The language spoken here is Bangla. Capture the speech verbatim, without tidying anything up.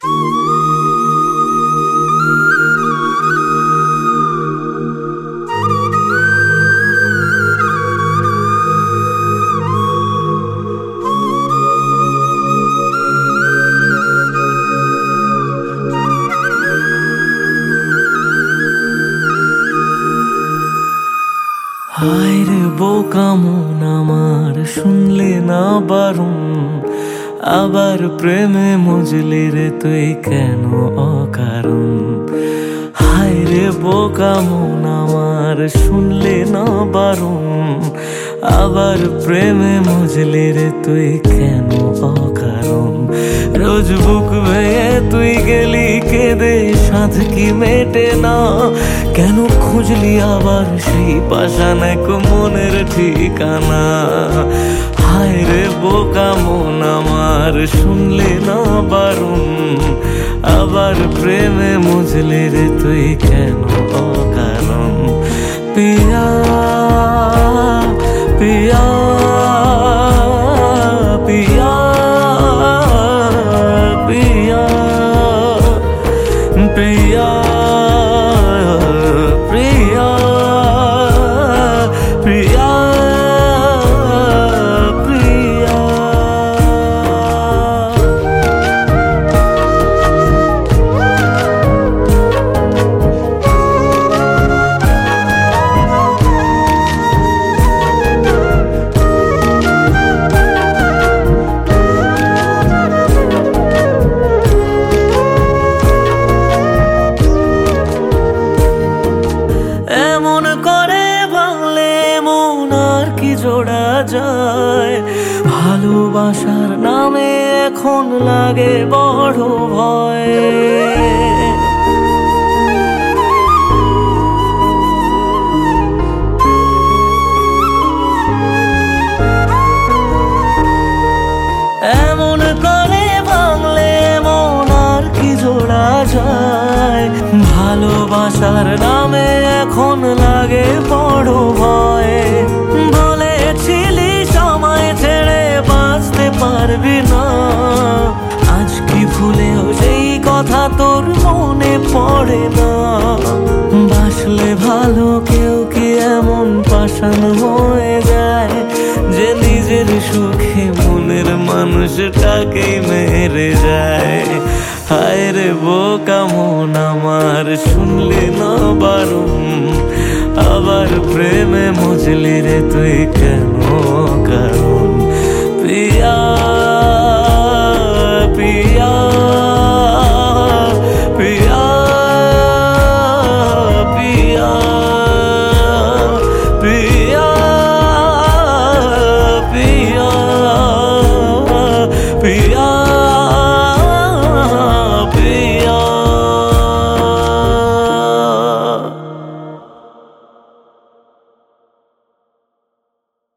হায় রে বোকা মন আমার, শুনলে না বারণ, আবার প্রেমে মজলি রে তুই কেন অকারণ। হায় রে বোকা মন আমার, শুনলে না বারণ, আবার প্রেমে মজলি রে তুই কেন অকারণ। রোজ বুক ভেঙে তুই গেলি কেঁদে, সাধ কি মেটে না, কেন খুঁজলি আবার সেই পাষাণ এক মনের ঠিকানা। হায় রে বোকা মন আমার, শুনলে না বারণ, আবার প্রেমে মজলি রে তুই কেন অকারণ। পিয়া পিয়া পিয়া পিয়া পিয়া প্রিয়া প্রিয়া প্রিয়া। এমন করে ভাঙলে মন আর কি জোড়া যায়, ভালোবাসার নামে এখন লাগে বড় ভয়। এমন করে ভাঙলে মন আর কি জোড়া যায়, ভালোবাসার নামে এখন লাগে বড় ভয়। বলেছিলি সময় ছেড়ে বাঁচতে পারবি না, আজ কি ভুলেও সেই কথা তোর মনে পড়ে না। বাসলে ভালো কেউ কি এমন পাষাণ হয়ে যায়, যে নিজের সুখে মনের মানুষটাকে মেরে যায়। হায় রে বোকা মন আমার, শুনলে না বারণ, আবার প্রেমে মজলি রে তুই কেন কারণ। পিয়া